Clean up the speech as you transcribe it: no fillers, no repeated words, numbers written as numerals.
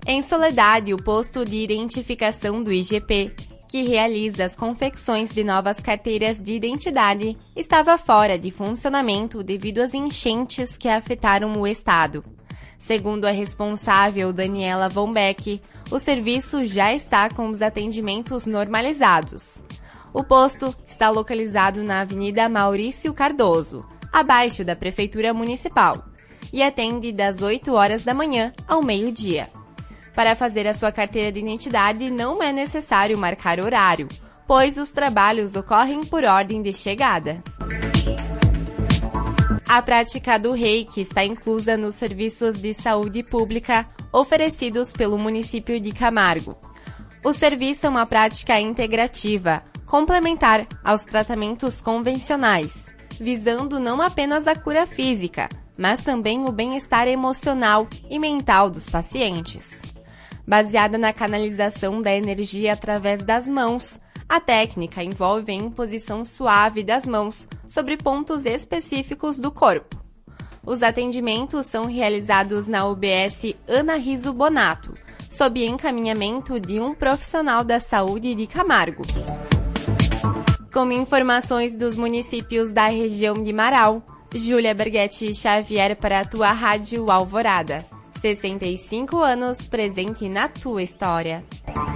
Em Soledade, o posto de identificação do IGP, que realiza as confecções de novas carteiras de identidade, estava fora de funcionamento devido às enchentes que afetaram o estado. Segundo a responsável Daniela Von Beck, o serviço já está com os atendimentos normalizados. O posto está localizado na Avenida Maurício Cardoso, abaixo da Prefeitura Municipal, e atende das 8 horas da manhã ao meio-dia. Para fazer a sua carteira de identidade não é necessário marcar horário, pois os trabalhos ocorrem por ordem de chegada. A prática do reiki está inclusa nos serviços de saúde pública oferecidos pelo município de Camargo. O serviço é uma prática integrativa, complementar aos tratamentos convencionais, visando não apenas a cura física, mas também o bem-estar emocional e mental dos pacientes. Baseada na canalização da energia através das mãos, a técnica envolve a imposição suave das mãos sobre pontos específicos do corpo. Os atendimentos são realizados na UBS Ana Riso Bonato, sob encaminhamento de um profissional da saúde de Camargo. Com informações dos municípios da região de Marau, Júlia Berghetti Xavier para a tua Rádio Alvorada. 65 anos presente na tua história.